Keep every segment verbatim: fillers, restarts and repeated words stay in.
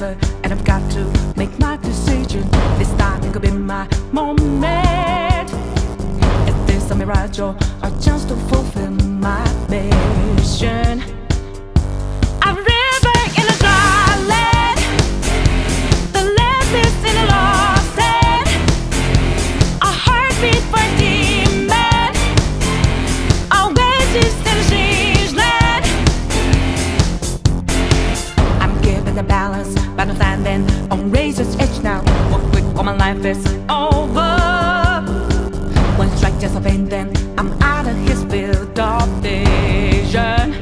forever, and I've got to make my decision. This time it could be my moment. Is this a mirage or a chance to fulfill my mission? I'm living in a dry land, the land is in a lost land, a heartbeat for a demon, oasis in a strange land. I'm giving the balance, but I'm standing on razor's edge now. What quick, all my life is over. One strike just a pain, then I'm out of his field of vision.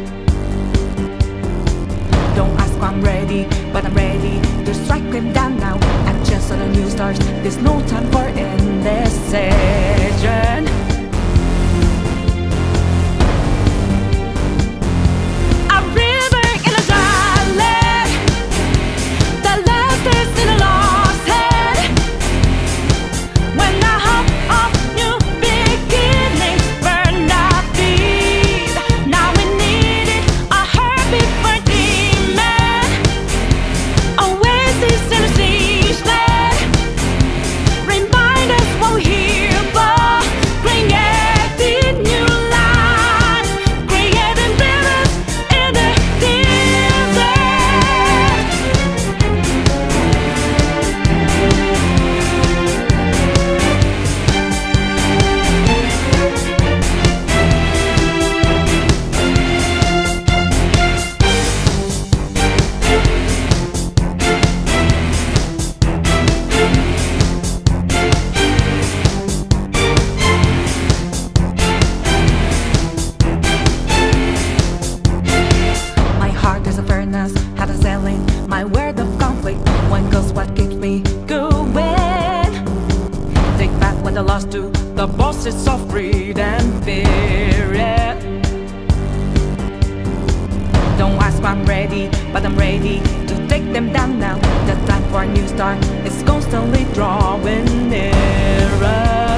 Don't ask why I'm ready, but I'm ready to strike him down now. I'm just on a new start, there's no time for indecision. I'm living in a dry land, the land is in a lost hand. When I hope of new beginnings burned our feet, now we need it, a heartbeat for demon, oasis in a siege land. Remind us what we're here for, creating new life, creating rivers in the desert. My heart is a furnace, had a selling my word of conflict. One goes what keeps me going. Take back what I lost to the bosses of greed and fear. Yeah. Don't ask why I'm ready, but I'm ready to take them down now. The time for a new start is constantly drawing nearer.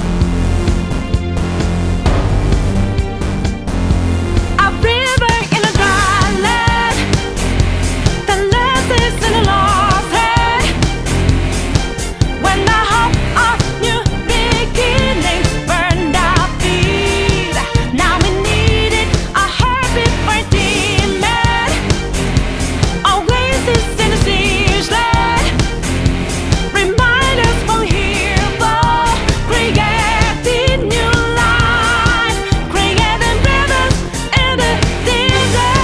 I'm living in a dry land, the land is in a lost hand. When the hope of new beginnings burned our feet, now we need it, a heartbeat for a demon, oasis in a siege land. Remind us what we're here for, creating new life, creating rivers in the desert.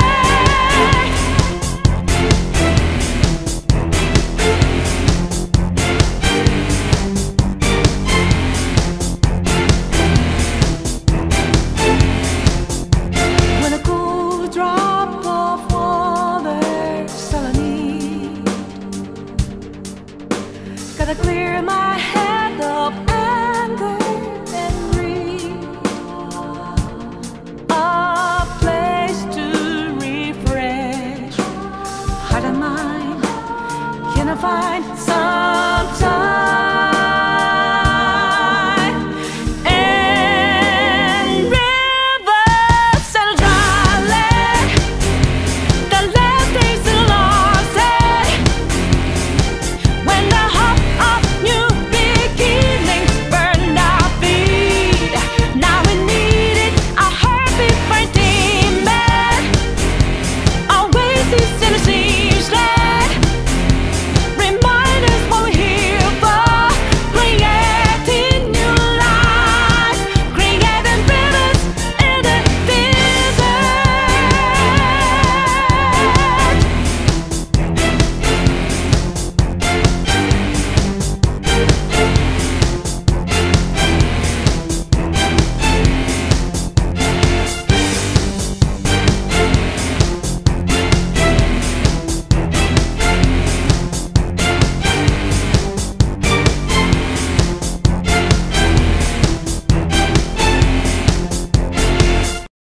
When a cool drop of water's all I need, gotta clear my head of anger and greed, a place to refresh heart and mind. Can I find some